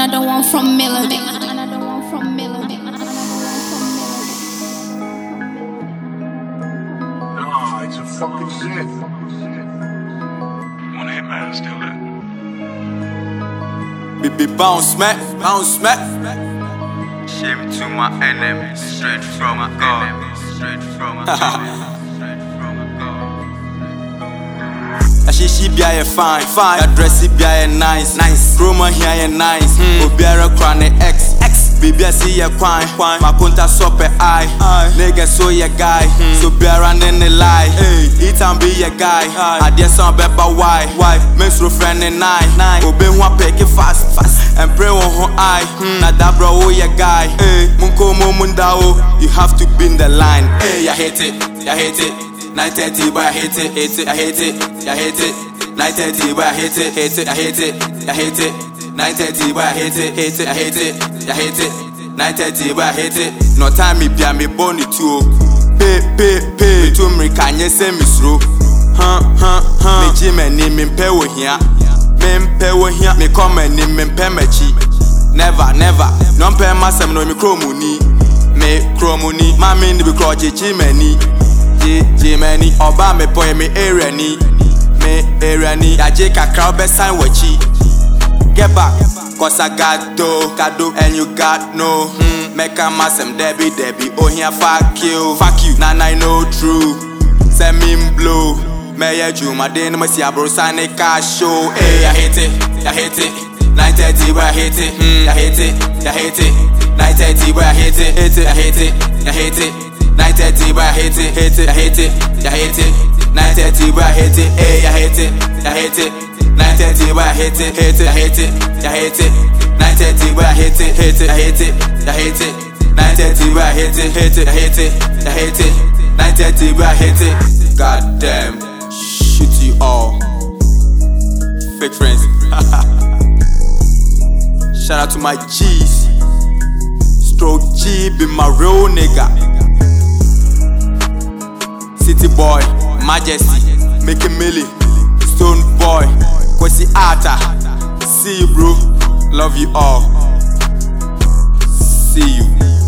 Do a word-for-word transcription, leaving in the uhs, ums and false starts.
Another one from Melody. Another one from Melody. Nah, it's a fucking shit. One hit man, still it. Baby bounce smack, bounce smack. Shame to my enemies, straight from God, straight from God. She she be a fine, fine. That dressy be a nice, nice. Chroma here nice. Obiara crown X, X. Baby I see ya quine, quine. Makunta sope eye, nigga so ya guy. So biara in the lie. Eat and be ya guy. I dear some beba why, why? Menstrual friend and nine, nine. Obe one pick it fast, fast. And pray on her eye. Na that bro oh ya guy. Munko mo mundao. You have to be in the line. Hey, I hate it, I hate it. nine thirty, but I hate it, hate it, I hate it, I hate it. nine thirty, but I hate it, hate it, I hate it, I hate it. nine thirty, but I hate it, hate it, I hate it, I hate it. nine thirty, but I hate it. No time me be me bony too. Pay, pay, pay. To me can you say me slow? Huh, huh, huh. Me jime ni me mpe wo hia, me mpe wo hia. Me come ni me mpe mechi. Never, never. No mpe masem no me kromuni, me kromuni. Mami ni be kroje jimeni. Jimmy, Oba me boy me area ni, me area ni. Ya J kakra be sign wachi. Get back, cause I got dough, got dough, and you got no. Hmm. Make a massem Debbie, Debbie. Oh here fuck you, fuck you. Nah, I know true. Send me blow. Me ya Juma, my day no me see a bro sign a cash show. Hey, I hate it, I hate it. nine thirty, but I hate it. Hmm. I hate it, I hate it. nine thirty, but I hate it, hate it, I hate it, I hate it. nine thirty, but I hate it, hate it, I hate it, I hate it. nine thirty, but I hate it, hey, I hate it, I hate it. nine thirty, but I hate it, hate it, I hate it, I hate it. nine thirty, but I hate it, hate it, I hate it, I hate it. nine thirty, but I hate it, hate it, I hate it, I hate it. nine thirty, but I hate it. God damn, shoot you all. Fake friends. Shout out to my G's. Stroke G be my real nigga. City boy, Majesty, make a milli. Stone boy, Kwesi Arta. See you bro, love you all. See you.